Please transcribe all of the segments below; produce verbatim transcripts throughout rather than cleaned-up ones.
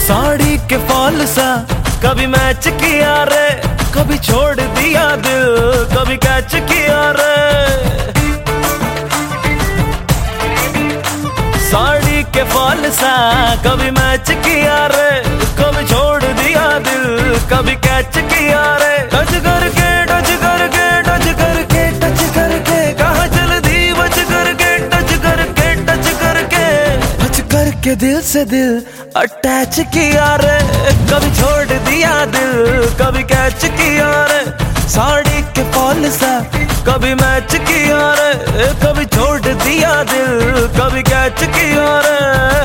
साड़ी के फॉल सा कभी मैच किया रे, कभी छोड़ दिया दिल, कभी कैच किया रे। साड़ी के फॉल सा कभी मैच किया रे, कभी छोड़ दिया दिल, कभी कैच किया रे। टच करके टच करके टच करके टच करके कहाँ चल दी बच करके, टच करके टच करके टच करके दिल से दिल अटैच किया रे। कभी छोड़ दिया दिल, कभी कैच किया रे। साड़ी के फॉल सा कभी मैच किया रे, कभी छोड़ दिया दिल, कभी कैच किया रे।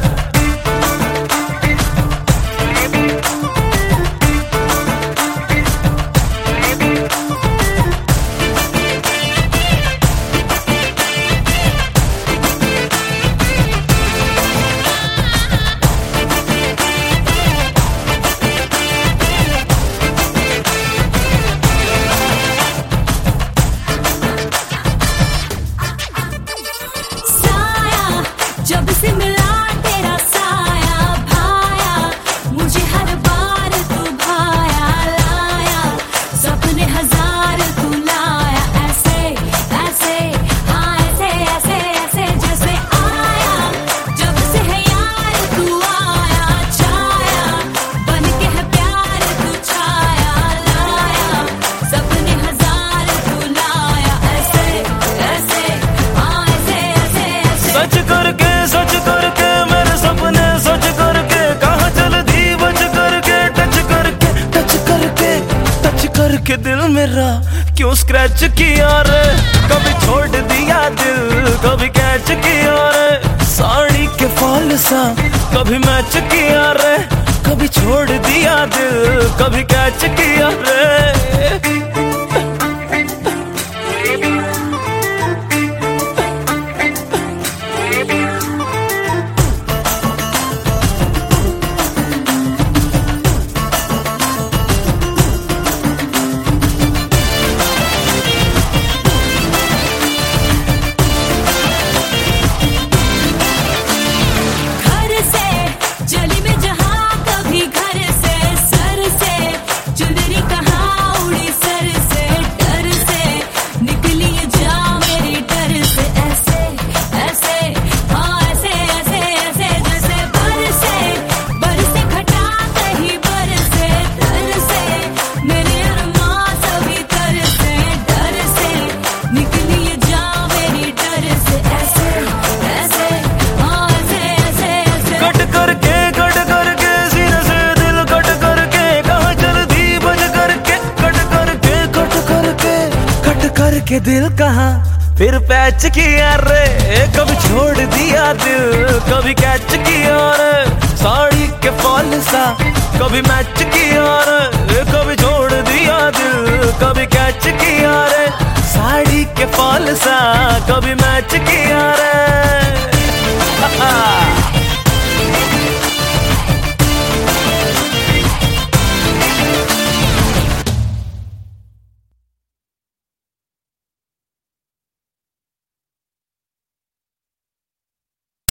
जब से मिला तेरा साया भाया, मुझे हर बार तू भाया लाया, सपने हजार तू लाया। ऐसे ऐसे हाँ ऐसे ऐसे ऐसे जैसे आया, जब से है यार तू आया छाया, बन के है प्यार तू छाया लाया, सपने हजार तू लाया। ऐसे ऐसे हाँ ऐसे ऐसे ऐसे सच करके सच करके मेरे सपने सच करके कहाँ चल दी बच करके, टच करके टच करके टच करके दिल मेरा क्यों स्क्रैच किया रे। कभी छोड़ दिया दिल, कभी कैच किया रे। साड़ी के फॉल सा कभी मैच किया रे, कभी छोड़ दिया दिल, कभी कैच किया रे। के दिल कहाँ फिर पैच किया रे, कभी छोड़ दिया दिल, कभी कैच किया रे। साड़ी के फॉल सा कभी मैच किया रे, कभी छोड़ दिया दिल, कभी कैच किया रे। साड़ी के फॉल सा कभी मैच किया रे।